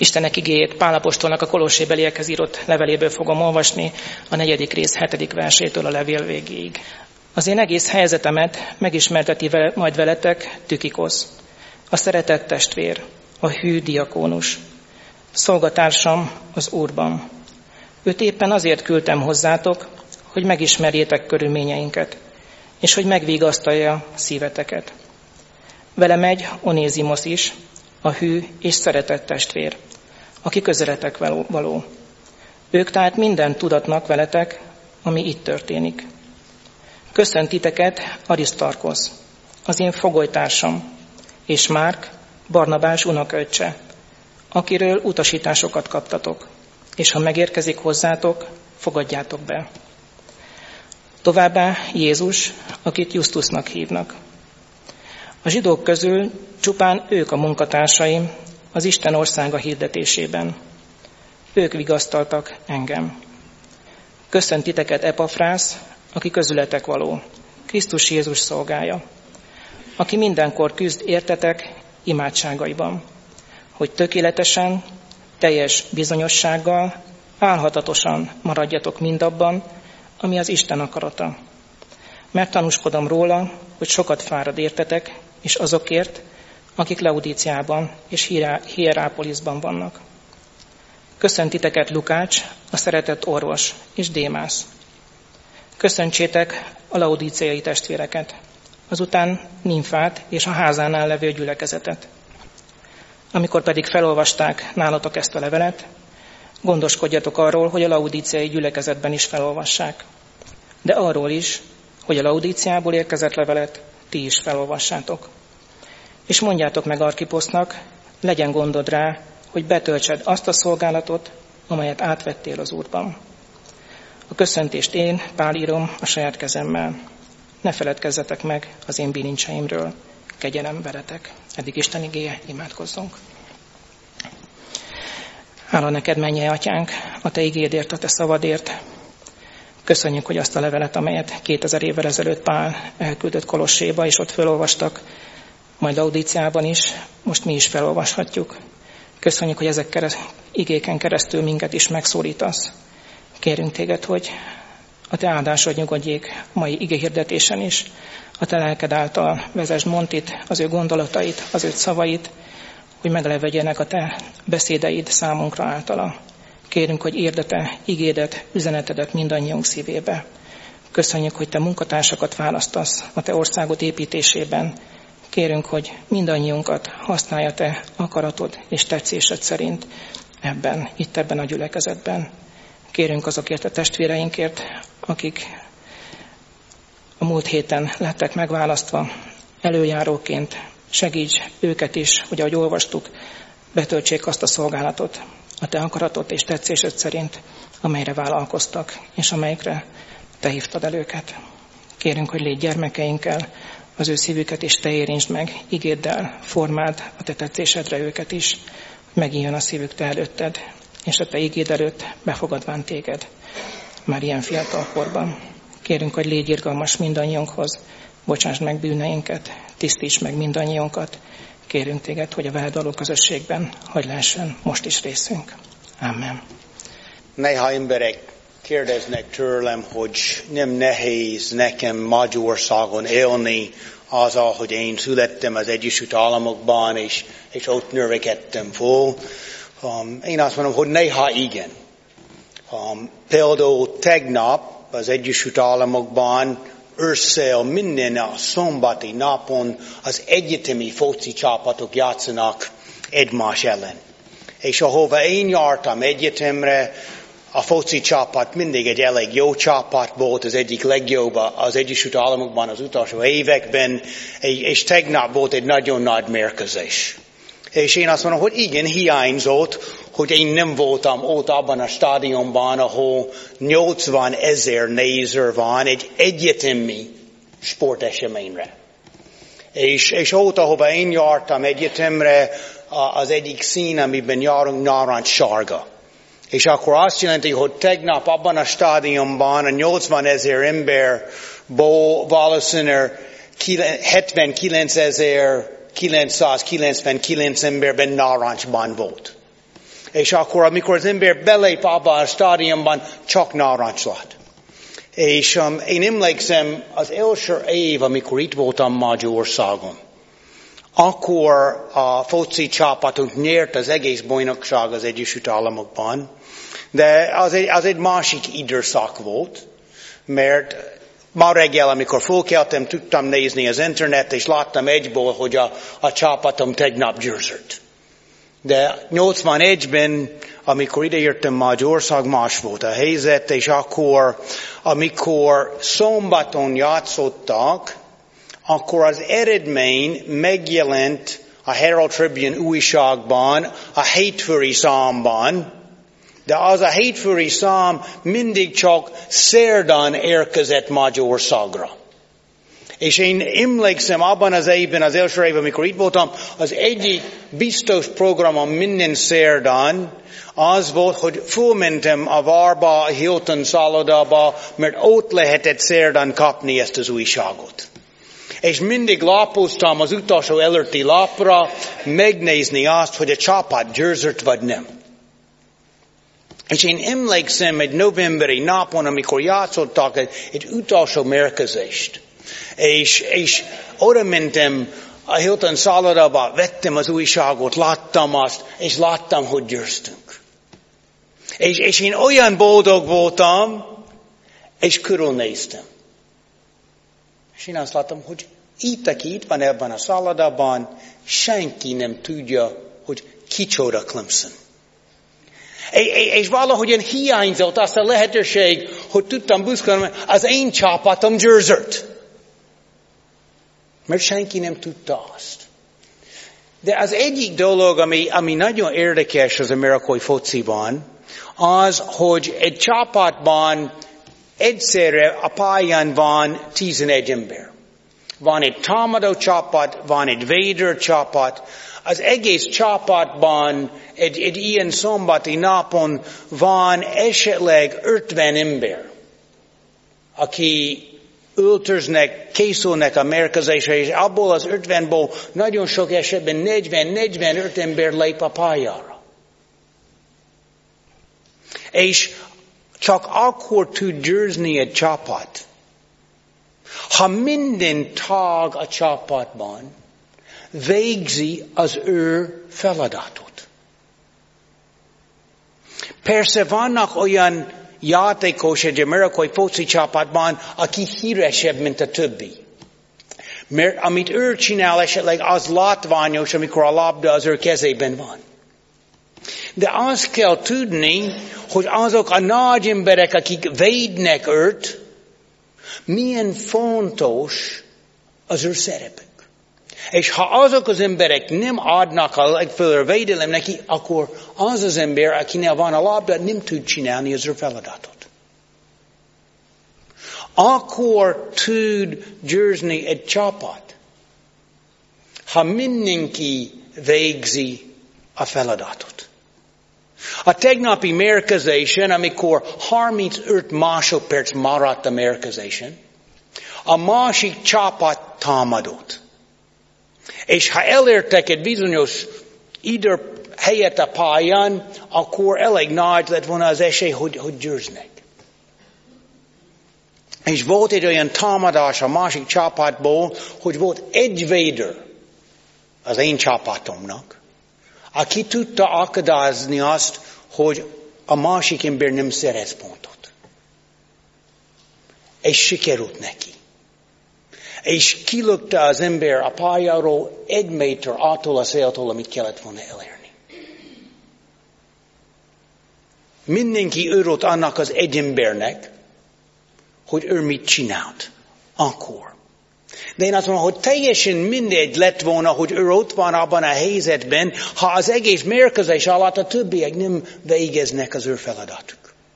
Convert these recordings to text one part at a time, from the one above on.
Istenek igéjét Pál apostolnak a kolossébeliekhez írott leveléből fogom olvasni, a 4. rész 7. versétől a levél végéig. Az én egész helyzetemet megismerteti majd veletek Tükikosz, a szeretett testvér, a hű diakónus, szolgatársam az Úrban. Őt éppen azért küldtem hozzátok, hogy megismerjétek körülményeinket, és hogy megvigasztalja szíveteket. Vele megy Onézimosz is, a hű és szeretett testvér, aki közeletek való. Ők tehát mindent tudatnak veletek, ami itt történik. Köszönt titeket Arisztarkosz, az én fogolytársam, és Márk, Barnabás unokaöccse, akiről utasításokat kaptatok, és ha megérkezik hozzátok, fogadjátok be. Továbbá Jézus, akit Justusnak hívnak. A zsidók közül csupán ők a munkatársaim az Isten országa hirdetésében. Ők vigasztaltak engem. Köszönt titeket Epafrász, aki közületek való, Krisztus Jézus szolgája, aki mindenkor küzd értetek imádságaiban, hogy tökéletesen, teljes bizonyossággal, álhatatosan maradjatok mindabban, ami az Isten akarata. Mert tanúskodom róla, hogy sokat fárad értetek, és azokért, akik Laudíciában és Hierápoliszban vannak. Köszönt titeket Lukács, a szeretett orvos, és Démász. Köszöntsétek a laudíciai testvéreket, azután Nimfát és a házánál levő gyülekezetet. Amikor pedig felolvasták nálatok ezt a levelet, gondoskodjatok arról, hogy a laudíciai gyülekezetben is felolvassák, de arról is, hogy a Laudíciából érkezett levelet ti is felolvassátok. És mondjátok meg Arkiposznak, legyen gondod rá, hogy betöltsed azt a szolgálatot, amelyet átvettél az Úrban. A köszöntést én, Pál írom a saját kezemmel. Ne feledkezzetek meg az én bilincseimről. Kegyelem veletek. Eddig Isten igéje, imádkozzunk. Hála neked, mennyei atyánk, a te igédért, a te szavadért. Köszönjük, hogy azt a levelet, amelyet 2000 évvel ezelőtt Pál elküldött Kolosséba, és ott felolvastak, majd Laudíciában is, most mi is felolvashatjuk. Köszönjük, hogy ezek igéken keresztül minket is megszólítasz. Kérünk téged, hogy a te áldásod nyugodjék a mai igéhirdetésen is, a te lelked által vezesd Montit, az ő gondolatait, az ő szavait, hogy meglevegyenek a te beszédeid számunkra általa. Kérünk, hogy érd a te igédet, üzenetedet mindannyiunk szívébe. Köszönjük, hogy te munkatársakat választasz a te országod építésében. Kérünk, hogy mindannyiunkat használja te akaratod és tetszésed szerint ebben a gyülekezetben. Kérünk azokért a testvéreinkért, akik a múlt héten lettek megválasztva előjáróként. Segíts őket is, hogy ahogy olvastuk, betöltsék azt a szolgálatot, a te akaratod és tetszésed szerint, amelyre vállalkoztak, és amelyikre te hívtad el őket. Kérünk, hogy légy gyermekeinkkel, az ő szívüket is te érintsd meg, igéddel formáld a te tetszésedre őket is, hogy megijön a szívük te előtted, és a te igéd előtt befogadván téged, már ilyen fiatal korban. Kérünk, hogy légy irgalmas mindannyiunkhoz, bocsásd meg bűneinket, tisztíts meg mindannyiunkat. Kérünk téged, hogy a veled való közösségben hadd lehessen most is részünk. Amen. Néha emberek kérdeznek tőlem, hogy nem nehéz nekem Magyarországon élni azzal, hogy én születtem az Egyesült Államokban, és ott növekedtem föl. Én azt mondom, hogy néha igen. Például tegnap az Egyesült Államokban ősszel minden a szombati napon az egyetemi foci csapatok játszanak egymás ellen. És ahova én jártam egyetemre, a foci csapat mindig egy elég jó csapat volt, az egyik legjobb az Egyesült Államokban az utolsó években, és tegnap volt egy nagyon nagy mérkőzés. És én azt mondom, hogy igen, hiányzott, hogy én nem voltam ott abban a stadionban, ahol 80 000 néző van egy egyetemi sporteseményre. És ott, ahova én jártam egyetemre, az egyik szín, amiben járunk, narancssárga. És akkor azt jelenti, hogy tegnap abban a stadionban a 80 000 emberból valószínűleg 79 999 emberben narancsban volt. És akkor, amikor az ember belép abba a stádiumban, csak narancs lát. És én emlékszem, az első év, amikor itt voltam Magyarországon, akkor a foci csapatunk nyert az egész bajnokság az Egyesült Államokban, de az egy másik időszak volt, mert ma reggel, amikor fölkeltem, tudtam nézni az internet, és láttam egyből, hogy a csapatom tegnap győzött. De 81-ben, amikor ideértem Magyarország, más volt a helyzet, és akkor, amikor szombaton játszottak, akkor az eredmény megjelent a Herald Tribune újságban, a hétfői számban, de az a hétfői szám mindig csak szerdán érkezett Magyarországra. És én emlékszem abban az évben, az első évben, amikor itt voltam, az egyik biztos programom minden szerdán az volt, hogy fölmentem a várba, a Hilton szállodába, mert ott lehetett szerdán kapni ezt az újságot. És mindig lapoztam az utolsó előtti lapra megnézni azt, hogy a csapat győzött vagy nem. És én emlékszem egy novemberi napon, amikor játszottak egy utolsó mérkőzést. És oda mentem a Hilton szállodába, vettem az újságot, láttam azt, és láttam, hogy győztünk. És én olyan boldog voltam, és körülnéztem. És én azt láttam, hogy aki itt van ebben a szállodában, senki nem tudja, hogy kicsoda Clemson. És valahogyan hiányzott azt a lehetőség, hogy tudtam büszkélni, az én csapatom győzött. Mert senki nem tudta azt. De az egyik dolog, ami nagyon érdekes az amerikai fociban, az, hogy egy csapatban egyszerre a pályán van 11 ember. Van egy támadó csapat, van egy védő csapat. Az egész csapatban egy ilyen szombati napon van esetleg 50 ember, aki öltöznek, készülnek a mérkőzésre, és abból az 50-ból nagyon sok esetben 40-45 ember lép a pályára. És csak akkor tud győzni egy csapat, ha minden tag a csapatban végzi az ő feladatot. Persze vannak olyan játékos egy amerikai foci csapatban, aki híresebb, mint a többi. Mert amit ő csinál, esetleg az látványos, amikor a labda az ő kezében van. De azt kell tudni, hogy azok a nagy emberek, akik védnek őt, milyen fontos az ő szerepük. És ha azok az emberek nem adnak a legfőbb védelem neki, akkor az az ember, akinél van a labda, nem tud csinálni az ő feladatot. Akkor tud győzni egy csapat, ha mindenki végzi a feladatot. A tegnapi mérkőzésen, amikor 35 másodperc maradt a mérkőzésen, a másik csapat támadott. És ha elértek egy bizonyos helyet a pályán, akkor elég nagy lett volna az esély, hogy győznek. És volt egy olyan támadás a másik csapatból, hogy volt egy védő az én csapatomnak, aki tudta akadályozni azt, hogy a másik ember nem szerez pontot. És sikerült neki. És kilökte az ember a pályáról 1 méter attól a széltől, amit kellett volna elérni. Mindenki örült annak az egy embernek, hogy ő mit csinált akkor. De én azt mondom, hogy teljesen mindegy lett volna, hogy ő ott van abban a helyzetben, ha az egész mérkőzés alatt a többiek nem végeznek az ő feladatuk.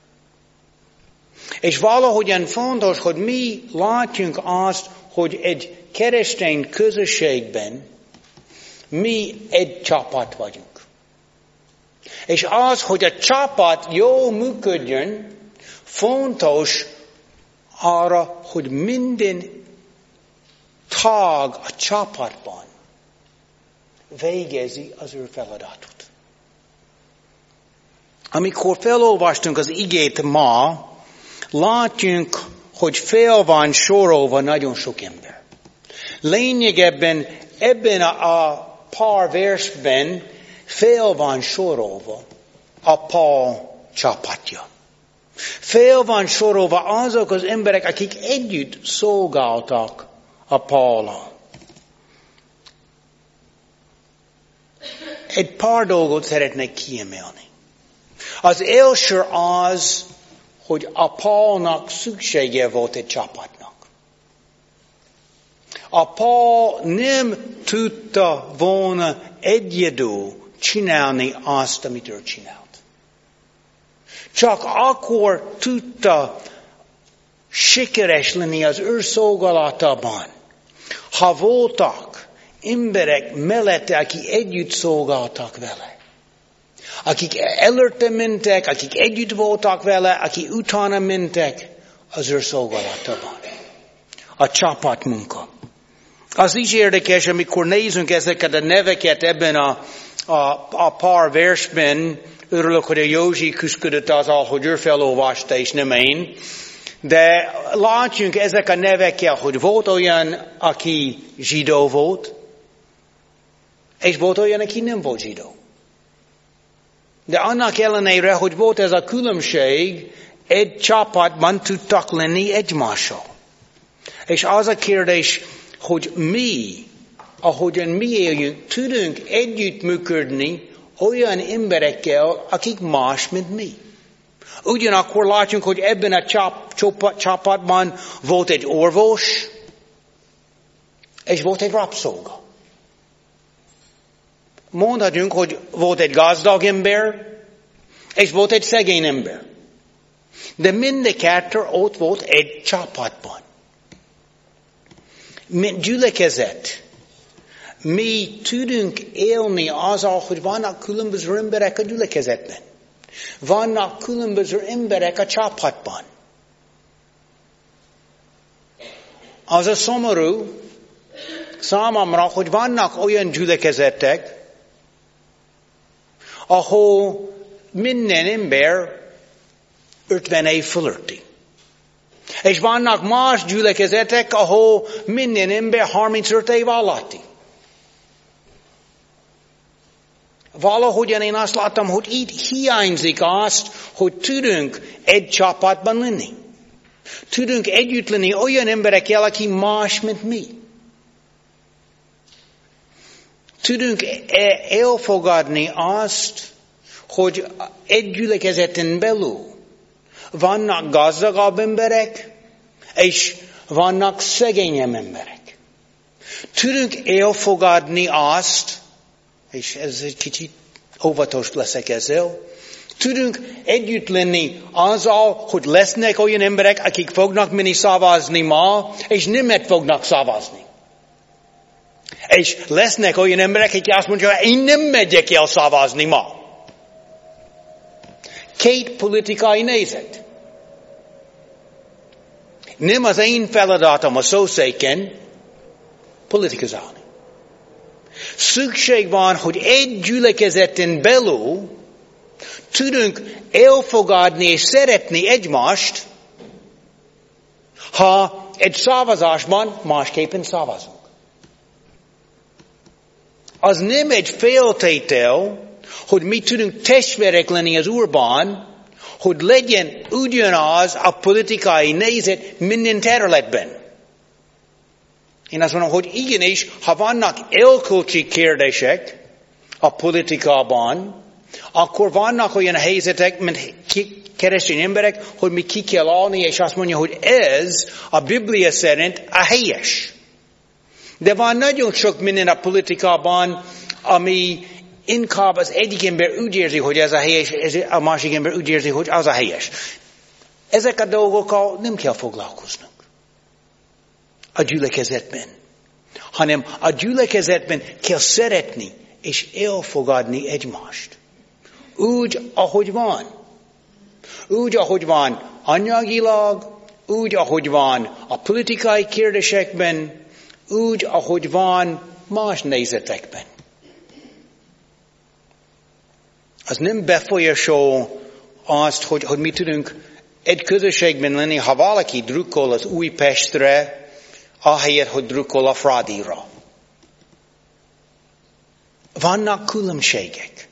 És valahogyan fontos, hogy mi látjunk azt, hogy egy keresztény közösségben mi egy csapat vagyunk. És az, hogy a csapat jól működjön, fontos arra, hogy minden tag a csapatban végezi az ő feladatot. Amikor felolvastunk az igét ma, látjunk, hogy fel van sorolva nagyon sok ember. Lényegében ebben a pár versben fel van sorolva a Paul csapatja. Fel van sorolva azok az emberek, akik együtt szolgáltak a Paullal. Egy pár dolgot szeretnék kiemelni. Az első az, hogy a Paulnak szüksége volt egy csapatnak. A Paul nem tudta volna egyedül csinálni azt, amit ő csinált. Csak akkor tudta sikeres lenni az ő szolgálatában, ha voltak emberek mellette, akik együtt szolgáltak vele. Akik előtte mentek, akik együtt voltak vele, akik utána mentek az ő szolgálatában. A csapatmunka. Az is érdekes, amikor nézünk ezeket a neveket ebben a pár versben, örülök, hogy a Józsi küzdött azzal, hogy ő felolvasta, és nem én. De látjunk ezek a nevekkel, hogy volt olyan, aki zsidó volt, és volt olyan, aki nem volt zsidó. De annak ellenére, hogy volt ez a különbség, egy csapatban tudtak lenni egymással. És az a kérdés, hogy mi, ahogyan mi éljünk, tudunk együttműködni olyan emberekkel, akik más, mint mi. Ugyanakkor látjunk, hogy ebben a csapatban volt egy orvos, és volt egy rabszolga. Mondhatjuk, hogy volt egy gazdag ember, és volt egy szegény ember. De mind a kettő ott volt egy csapatban. Mint gyülekezet, mi tudunk élni azzal, hogy vannak különböző emberek a gyülekezetben. Vannak különböző emberek a csapatban. Az a szomorú számomra, hogy vannak olyan gyülekezetek, ahol minden ember 50 év fölötti. És vannak más gyülekezetek, ahol minden ember 35 év alatti. Valahogyan én azt láttam, hogy itt hiányzik azt, hogy tudunk egy csapatban lenni. Tudunk együtt lenni olyan emberekkel, akik más, mint mi. Tudunk elfogadni azt, hogy egy gyülekezeten belül vannak gazdagabb emberek, és vannak szegényebb emberek. Tudunk elfogadni azt, és ez egy kicsit óvatos leszek ezzel, tudunk együtt lenni azzal, hogy lesznek olyan emberek, akik fognak menni szavazni ma, és nemet fognak szavazni. És lesznek olyan emberek, akik azt mondják, én nem megyek el szavazni ma. Két politikai nézet. Nem az én feladatom a szószéken politikazálni. Szükség van, hogy egy gyülekezeten belül tudunk elfogadni és szeretni egymást, ha egy szavazásban másképpen szavazunk. Az nem egy feltétel, hogy mi tudunk testvérek lenni az Úrban, hogy legyen ugyanaz a politikai nézet minden területben. Én azt mondom, hogy igenis, ha vannak erkölcsi kérdések a politikában, akkor vannak olyan helyzetek, mint keresztény emberek, hogy mi ki kell állni, és azt mondja, hogy ez a Biblia szerint a helyes. De van nagyon sok minden a politikában, ami inkább az egyik ember úgy érzi, hogy ez a helyes, a másik ember úgy érzi, hogy az a helyes. Ezek a dolgokkal nem kell foglalkoznunk a gyülekezetben, hanem a gyülekezetben kell szeretni és elfogadni egymást. Úgy, ahogy van. Úgy, ahogy van anyagilag, úgy, ahogy van a politikai kérdésekben, úgy, ahogy van más nézetekben. Az nem befolyásol azt, hogy mi tudunk egy közösségben lenni, ha valaki drukkol az Újpestre, ahelyett, hogy drukkol a Fradira. Vannak különbségek.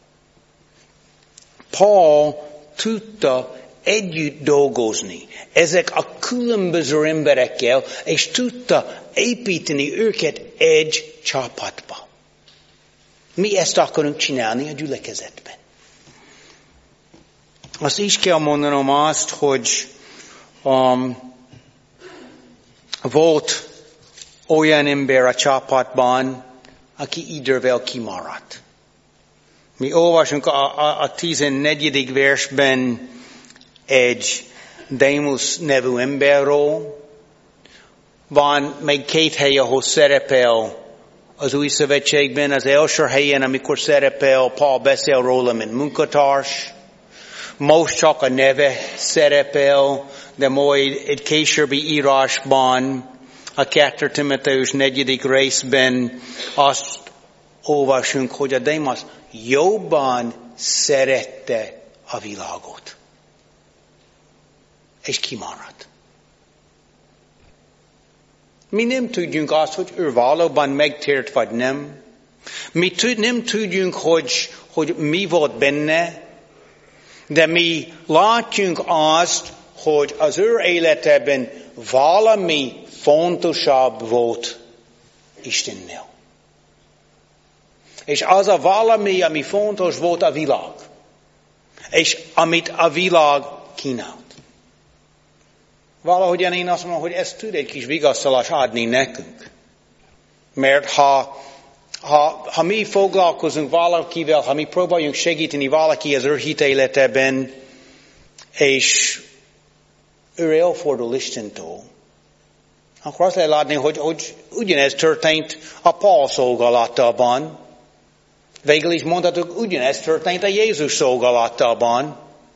Paul tudta együtt dolgozni ezek a különböző emberekkel, és tudta építeni őket egy csapatba. Mi ezt akarunk csinálni a gyülekezetben. Azt is kell mondanom azt, hogy volt olyan ember a csapatban, aki idővel kimaradt. Mi olvasunk a 14. versben egy Démus nevű emberről. Van még 2 hely, ahol szerepel az Új Szövetségben. Az első helyen, amikor szerepel, Paul beszél róla, mint munkatárs. Most csak a neve szerepel, de majd egy későbbi írásban, a 2 Timoteus 4. részben azt olvasunk, hogy a Démas jobban szerette a világot. És kimaradt. Mi nem tudjunk azt, hogy ő valóban megtért vagy nem. Mi nem tudjunk, hogy mi volt benne, de mi látjunk azt, hogy az ő életében valami fontosabb volt Istennél. És az a valami, ami fontos volt a világ. És amit a világ kínált. Valahogyan én azt mondom, hogy ez tud egy kis vigasztalást adni nekünk. Mert ha mi foglalkozunk valakivel, ha mi próbáljunk segíteni valaki az ő hitéletében, és ő elfordul Istentől, akkor azt lehet látni, hogy ugyanez történt a Paul szolgálatában. Végül is mondhatok, ugyanez történt a Jézus szolgálatában.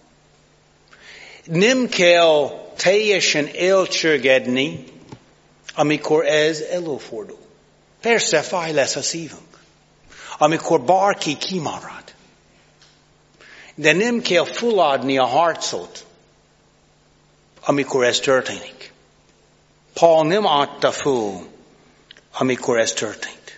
Nem kell teljesen elcsörgedni, amikor ez előfordul. Persze fáj lesz a szívünk, amikor bárki kimarad. De nem kell feladni a harcot, amikor ez történik. Paul nem adta föl, amikor ez történt.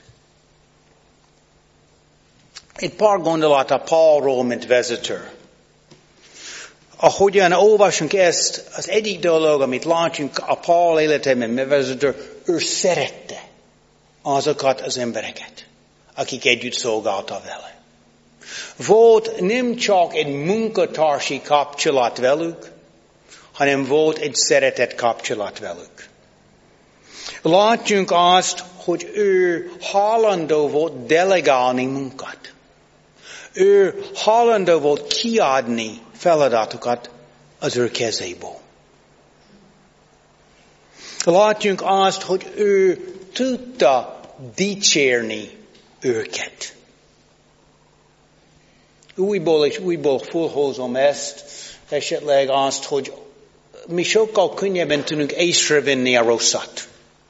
Egy pár gondolat a Paulról, mint vezető. Ahogyan olvasunk ezt, az egyik dolog, amit látunk a Paul életében, mint vezető, ő szerette azokat az embereket, akik együtt szolgáltak vele. Volt nem csak egy munkatársi kapcsolat velük, hanem volt egy szeretett kapcsolat velük. Látjunk azt, hogy ő hajlandó volt delegálni munkát. Ő hajlandó volt kiadni feladatokat az ő kezéből. Látjunk azt, hogy ő tudta dicsérni őket. Újból és újból felhozom ezt, esetleg azt, hogy mi sokkal könnyebben tudunk észrevenni a rosszat.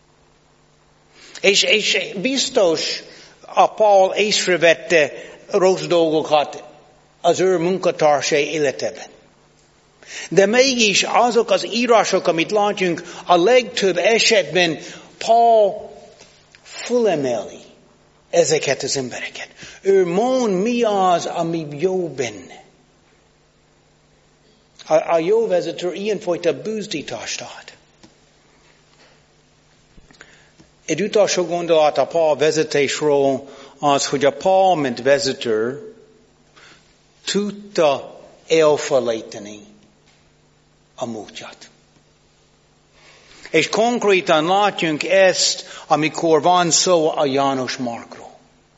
És biztos a Paul észrevette rossz dolgokat az ő munkatársai életében. De mégis azok az írások, amit látjunk, a legtöbb esetben Paul fölemeli ezeket az embereket. Ő mond, mi az, ami jó benne. A jó vezető ilyenfajta buzdítást ad. Egy utolsó gondolat a Paul vezetésről az, hogy a Paul, mint vezető, tudta elfelejteni a múltját. És konkrétan látjunk ezt, amikor van szó a János Márkról.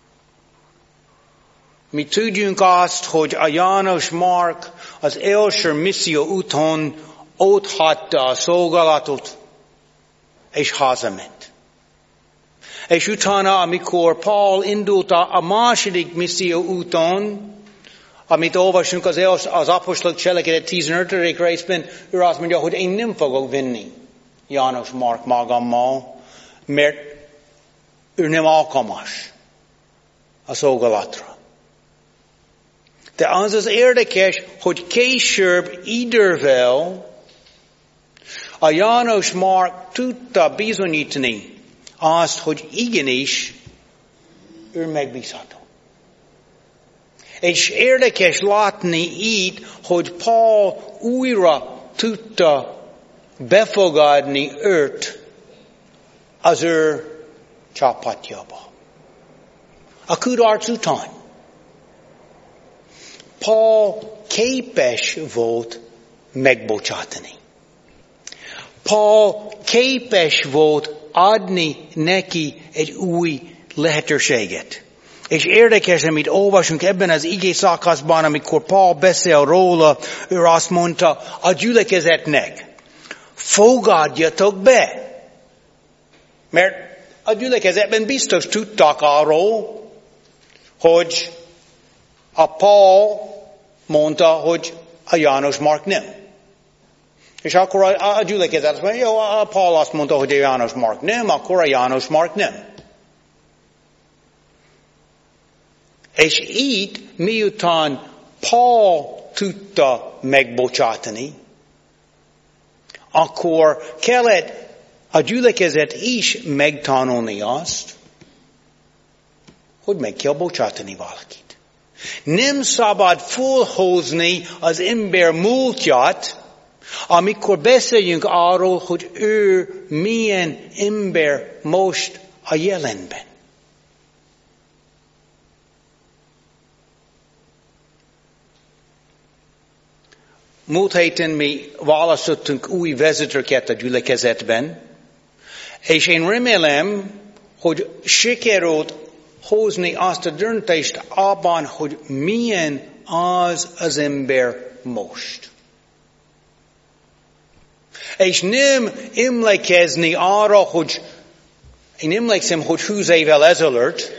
Mi tudjunk azt, hogy a János Márk az első misszió után otthagyta a szolgálatot, és hazament. És utána, amikor Paul indult a második misszió után, amit olvasunk az apostolok cselekedet 15. részben, ő azt mondja, hogy én nem fogok vinni János Márk magammal, mert ő nem alkalmas a szolgálatra. De az az érdekes, hogy később idővel a János Márk tudta bizonyítani azt, hogy igenis ő megbízható. És érdekes látni így, hogy Paul újra tudta befogadni őt az ő csapatjába. A kudarc után Paul képes volt megbocsátani. Paul képes volt adni neki egy új lehetőséget. És érdekes, amit olvasunk ebben az igé szakaszban, amikor Paul beszél róla, ő azt mondta a gyülekezetnek, fogadjatok be. Mert a gyülekezetben biztos tudtak arról, hogy a Paul mondta, hogy a János Márk nem. És akkor a gyülekezet azt mondja, jó, a Paul azt mondta, hogy a János Márk nem, akkor a János Márk nem. És így, miután Paul tudta megbocsátani, akkor kellett a gyülekezet is megtanulni azt, hogy meg kell bocsátani valakit. Nem szabad fölhozni az ember múltját, amikor beszéljünk arról, hogy ő milyen ember most a jelenben. Múlt héten mi választottunk új vezetőket a gyülekezetben, és én remélem, hogy sikerült hozni azt a döntést abban, hogy milyen az ember most. És nem emlékezni arra, hogy én emlékszem, hogy 20 évvel ezelőtt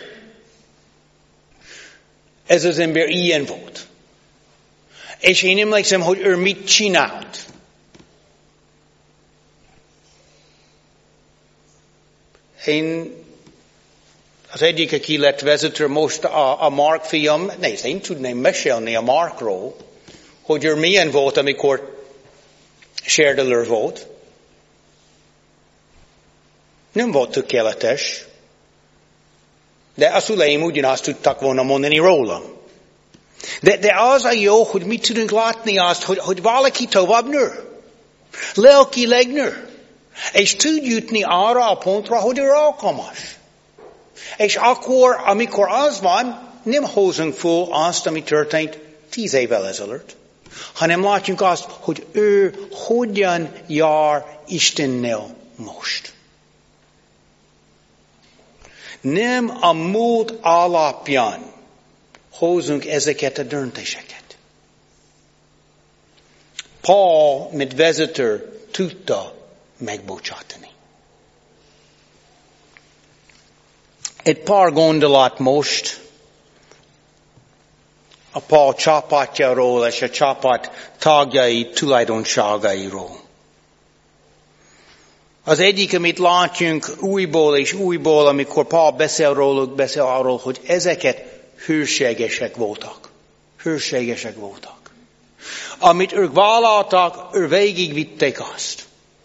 ez az ember ilyen volt. És én emlékszem, hogy ő mit csinált. Én az egyik, aki lett vezető most a Mark fiam, nézd, én tudnám mesélni a Markról, hogy ő milyen volt, amikor sérdelő volt. Nem volt tökéletes, de a szüleim ugyanazt tudtak volna mondani rólam. De az a jó, hogy mi tudunk látni azt, hogy valaki tovább nő. Lelkileg nő. És tud jutni arra a pontra, hogy ő alkalmas. És akkor, amikor az van, nem hozunk föl azt, ami történt 10 évvel ezelőtt, hanem látjunk azt, hogy ő hogyan jár Istennel most. Nem a múlt alapján hozunk ezeket a döntéseket. Paul, mint vezető, tudta megbocsátani. Egy pár gondolat most a Paul csapatjáról és a csapat tagjai tulajdonságairól. Az egyik, amit látjunk újból és újból, amikor Paul beszél róluk, beszél arról, hogy ezeket hűségesek voltak. Hűségesek voltak. Amit ők vállaltak, ők végigvitték azt.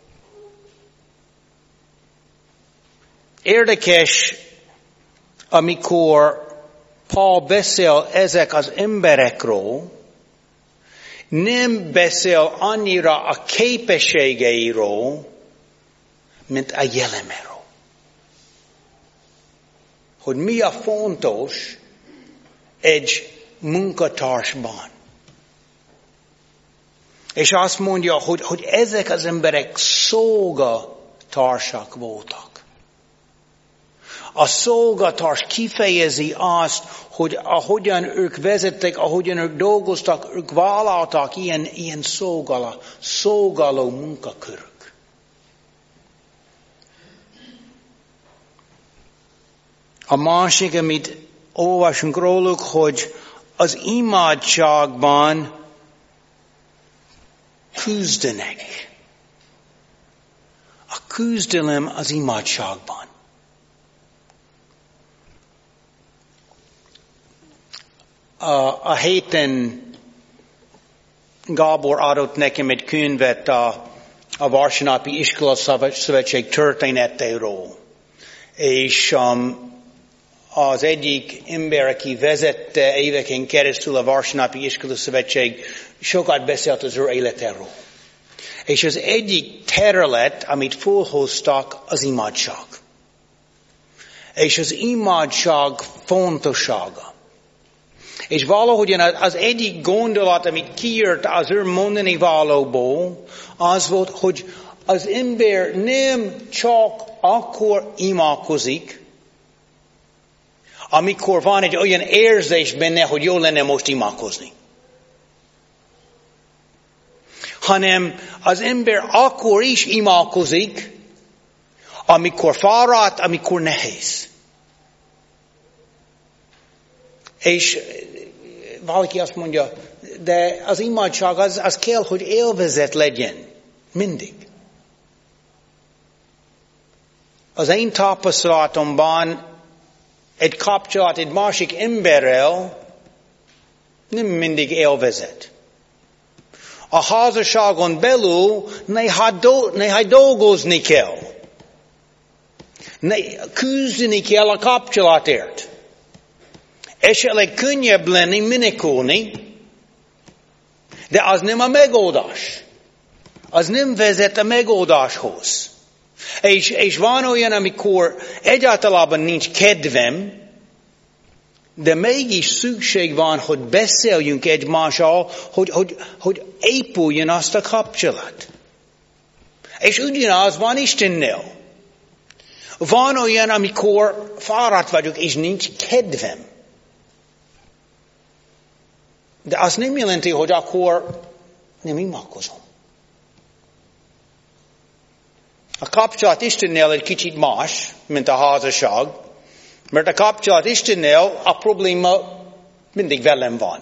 Érdekes, amikor Paul beszél ezek az emberekről, nem beszél annyira a képességeiről, mint a jelleméről. Hogy mi a fontos egy munkatársban. És azt mondja, hogy ezek az emberek szolgatársak voltak. A szolgatárs kifejezi azt, hogy ahogyan ők vezettek, ahogyan ők dolgoztak, ők vállaltak ilyen szolgáló munkakörök. A másik, amit olvasunk róluk, hogy az imádságban küzdenek. A küzdelem az imádságban. A héten Gábor adott nekem egy könyvet a Vasárnapi Iskola Szövetség történetéről. És az egyik ember, aki vezette éveken keresztül a Vasárnapi Iskola Szövetség, sokat beszélt az ő életéről. És az egyik terület, amit felhoztak, az imádság. És az imádság fontossága. És valahogyan az egyik gondolat, amit kiírt az ő mondani valóból, az volt, hogy az ember nem csak akkor imádkozik, amikor van egy olyan érzés benne, hogy jó lenne most imádkozni. Hanem az ember akkor is imádkozik, amikor fáradt, amikor nehéz. És valaki azt mondja, de az imádság az kell, hogy élvezet legyen. Mindig. Az én tapasztalatomban egy kapcsolat egy másik emberrel nem mindig élvezet. A házasságon belül néha dolgozni kell. Küzdeni kell a kapcsolatért. Esetleg könnyebb lenni menekülni, de az nem a megoldás. Az nem vezet a megoldáshoz. És van olyan, amikor egyáltalán nincs kedvem, de mégis szükség van, hogy beszéljünk egymással, hogy épüljön azt a kapcsolat. És ugyanaz van Istennel. Van olyan, amikor fáradt vagyok, és nincs kedvem. De az nem jelenti, hogy akkor nem imádkozom. A kapcsolat Istennel egy kicsit más, mint a házasság, mert a kapcsolat Istennel a probléma mindig velem van.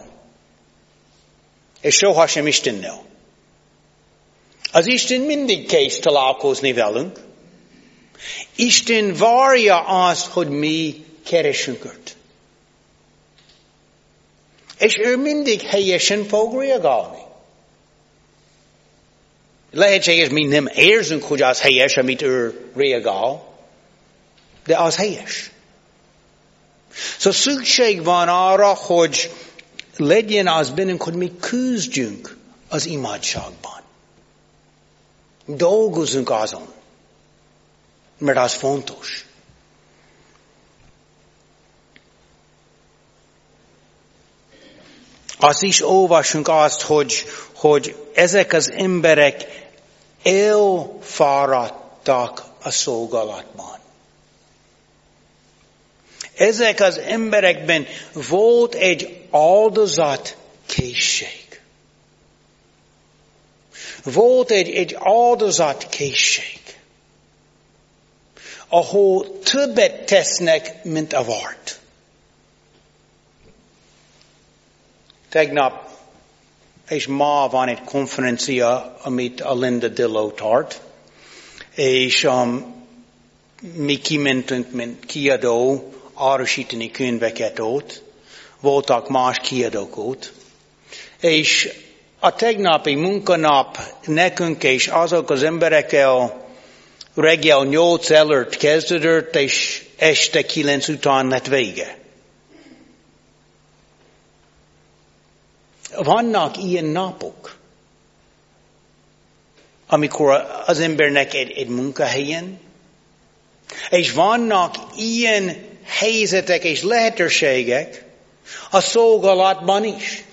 És sohasem Istennel. Az Isten mindig kész találkozni velünk. Isten várja azt, hogy mi keresünk őt. És ő mindig helyesen fog reagálni. Lehetséges, mi nem érzünk, hogy az helyes, amit ő reagál, de az helyes. Szóval szükség van arra, hogy legyen az bennünk, hogy mi küzdjünk az imádságban. Dolgozzunk azon, mert az fontos. Azt is olvasunk azt, hogy ezek az emberek elfáradtak a szolgálatban. Ezek az emberekben volt egy áldozatkészség. Volt egy áldozatkészség, ahol többet tesznek, mint a várt. Tegnap és ma van egy konferencia, amit a Linda Dillow tart, és mi kimentünk, mint kiadó, árusítani könyveket ott, voltak más kiadók ott, és a tegnapi munkanap nekünk és azok az emberekkel reggel 8 előtt kezdődött, és este 9 után lett vége. Vannak ilyen napok, amikor az embernek egy munkahelyen, és vannak ilyen helyzetek és lehetőségek a szolgálatban is.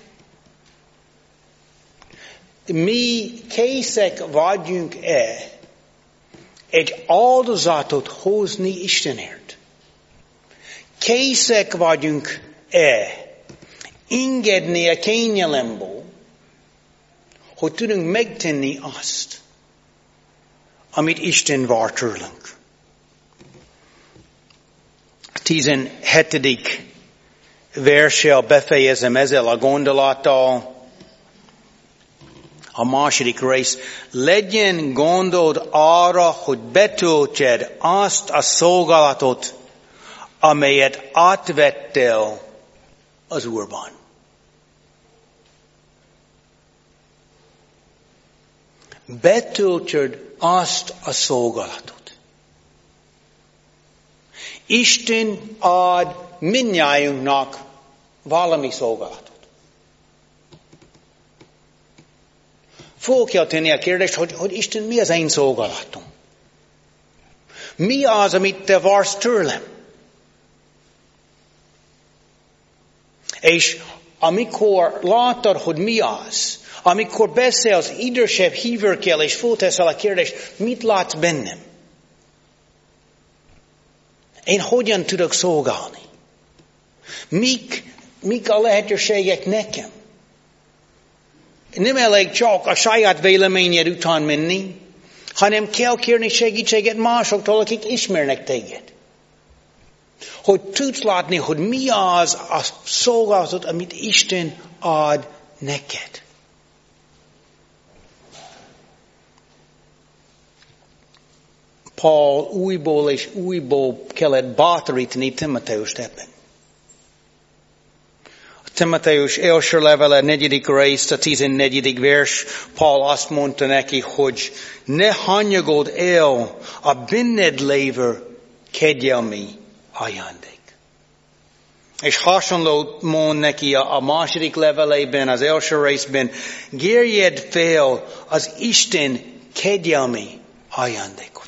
Mi készek vagyunk-e egy áldozatot hozni Istenért? Készek vagyunk-e engedni a kényelemből, hogy tudunk megtenni azt, amit Isten vár tőlünk. 17. verssel befejezem ezzel a gondolattal. A második rész, legyen gondod arra, hogy betöltsed azt a szolgálatot, amelyet átvettél az Úrban. betöltsd azt a szolgálatot. Isten ad mindnyájunknak valami szolgálatot. Föl kell tenni a kérdést, hogy Isten, mi az én szolgálatom? Mi az, amit te vársz tőlem? És amikor látod, hogy mi az, amikor beszélsz idősebb hívőkkel, és fölteszel a kérdést, mit látsz bennem? Én hogyan tudok szolgálni? Mik a lehetőségek nekem? Nem elég csak a saját véleményed után menni, hanem kell kérni segítséget másoktól, akik ismernek téged. Hogy tudsz látni, hogy mi az a szolgálatot, amit Isten ad neked. Paul újból és újból kellett bátorítani Timoteust ebben. Timoteus első levele 4. rész, a 14. vers, Paul azt mondta neki, hogy ne hanyagold el a benned lévő kegyelmi ajándék. És hasonlót mond neki a második levelében, az első részben, kérjed fel az Isten kegyelmi ajándékot.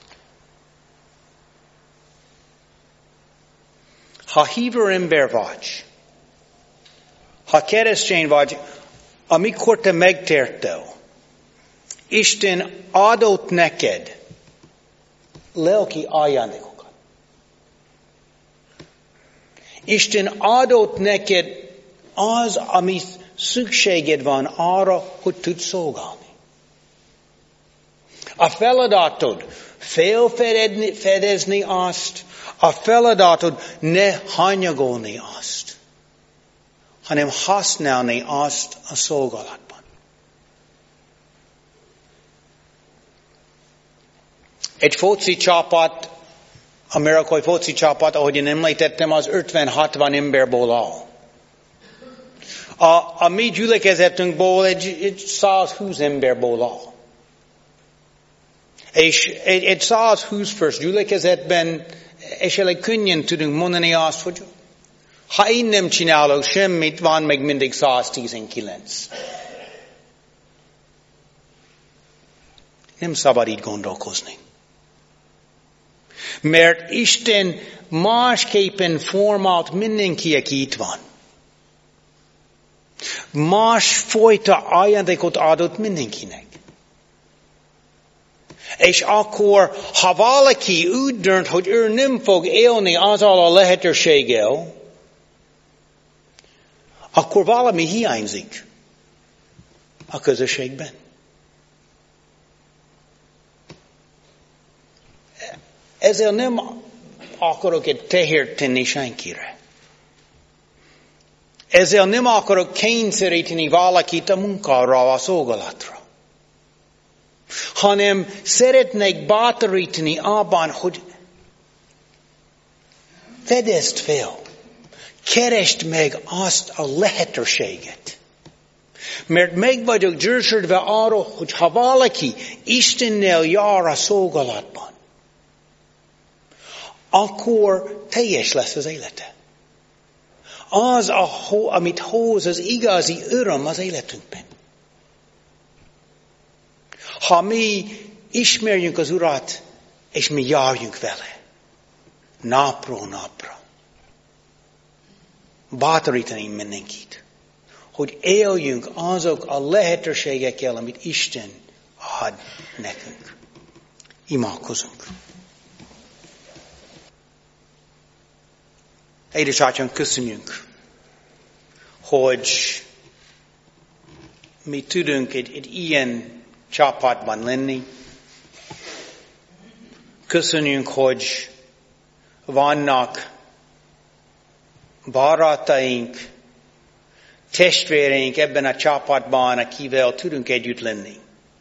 Ha hívő ember vagy, ha keresztény vagy, amikor te megtértél, Isten adott neked lelki ajándékokat. Isten adott neked az, ami szükséged van arra, hogy tudsz szolgálni. A feladatod felfedezni azt, a feladatod ne hanyagolni azt, hanem használni azt a szolgálatban. Egy foci csapat, amerikai foci csapat, ahogy én említettem, az 50-60 emberből áll. A mi gyülekezetünkból egy 120 emberből áll. És egy 120 fős gyülekezetben esetleg könnyen tudunk mondani azt, hogy ha én nem csinálok semmit, van még mindig 119. Nem szabad így gondolkozni. Mert Isten másképpen formált mindenki, aki itt van. Másfajta ajándékot adott mindenkinek. És akkor, ha valaki úgy dönt, hogy ő nem fog élni azzal a lehetőséggel, akkor valami hiányzik a közösségben. Ezzel nem akarok egy tehert tenni senkire. Ezzel nem akarok kényszeríteni valakit a munkára, a szolgálatra. Hanem szeretnék bátorítani abban, hogy fedezd fel. Keresd meg azt a lehetőséget. Mert meg vagyok győződve arról, hogy ha valaki Istennel jár a szolgálatban, akkor teljes lesz az élete. Az, amit hoz az igazi öröm az életünkben. Ha mi ismerjünk az Urat, és mi járjunk vele, napról napra, bátorítani mindenkit, hogy éljünk azok a lehetőségekkel, amit Isten ad nekünk. Imádkozunk. Édesatyánk, köszönjük, hogy mi tudunk egy ilyen csapatban lenni. Köszönjük, hogy vannak barátaink, testvéreink ebben a csapatban, akivel tudunk együtt lenni.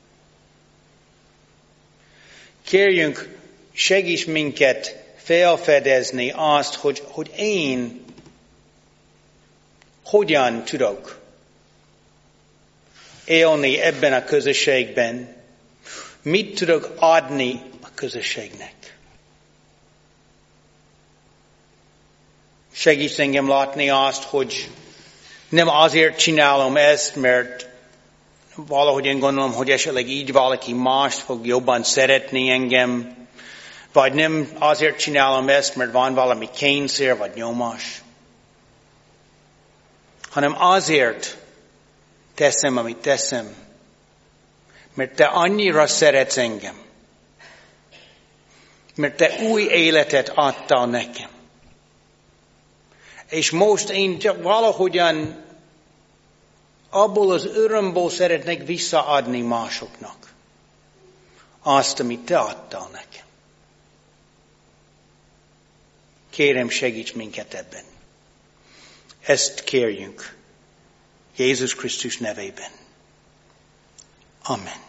Kérjünk, segíts minket felfedezni azt, hogy én hogyan tudok élni ebben a közösségben, Mit tudok adni a közösségnek? Segíts engem látni azt, hogy nem azért csinálom ezt, mert valahogy én gondolom, hogy esetleg így valaki mást fog jobban szeretni engem, vagy nem azért csinálom ezt, mert van valami kényszer, vagy nyomás, hanem azért teszem, amit teszem, mert te annyira szeretsz engem, mert te új életet adtál nekem. És most én csak valahogyan abból az örömből szeretnék visszaadni másoknak azt, amit te adtál nekem. Kérem, segíts minket ebben. Ezt kérjünk Jézus Krisztus nevében. Amen.